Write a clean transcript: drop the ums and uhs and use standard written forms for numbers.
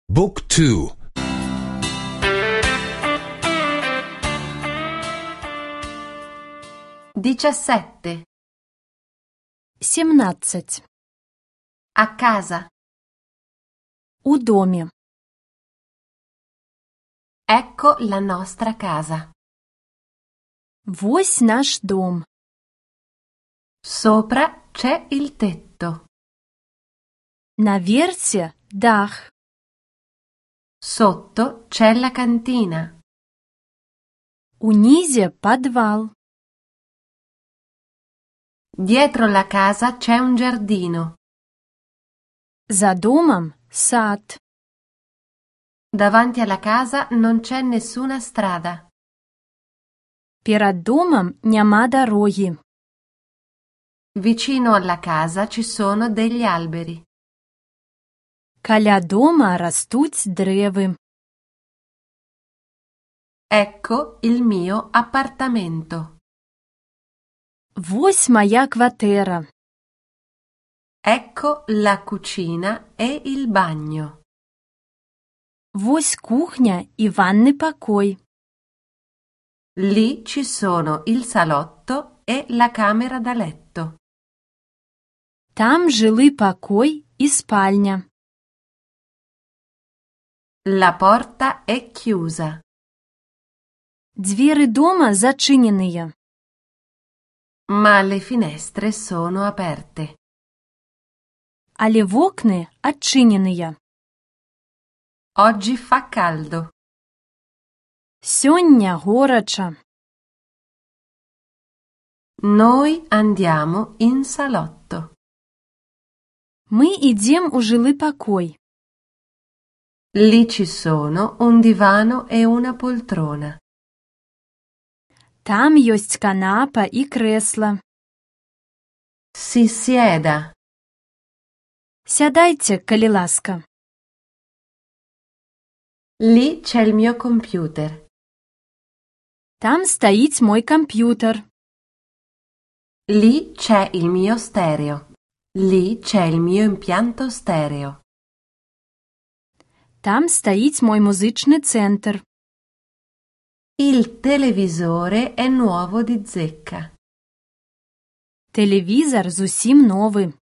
บุ๊กทู 17. 17. A casa. У домі. Ecco la nostra casa. Вось наш дом. Sopra c'è il tetto. Наверсе дах. Sotto c'è la cantina. Унізе падвал. Dietro la casa c'è un giardino. За домом сад. Davanti alla casa non c'è nessuna strada. Перад домом няма дарогі. Vicino alla casa ci sono degli alberi. Каля дома растуць дрэвы. Ecco il mio appartamento. Вось мая кватэра. Ecco la cucina e il bagno. Вось кухня і ванны пакой. Lì ci sono il salotto e la camera da letto. Там жылы пакой і спальня. La porta è chiusa. Дзверы дома зачыненыя. Ma le finestre sono aperte. Але вокны адчыненыя. Oggi fa caldo. Сёння горача. Noi andiamo in salotto. Мы ідзем у жылы пакой. Lì ci sono un divano e una poltrona. Там ёсць канапа і крэсла. Si sieda. Сядайце, калі ласка. Lì c'è il mio computer. Там стаіць мой камп'ютар. Lì c'è il mio stereo. Lì c'è il mio impianto stereo. Там стаіць мой музычны цэнтр. Il televisore è nuovo di zecca. Тэлевізар зусім новы.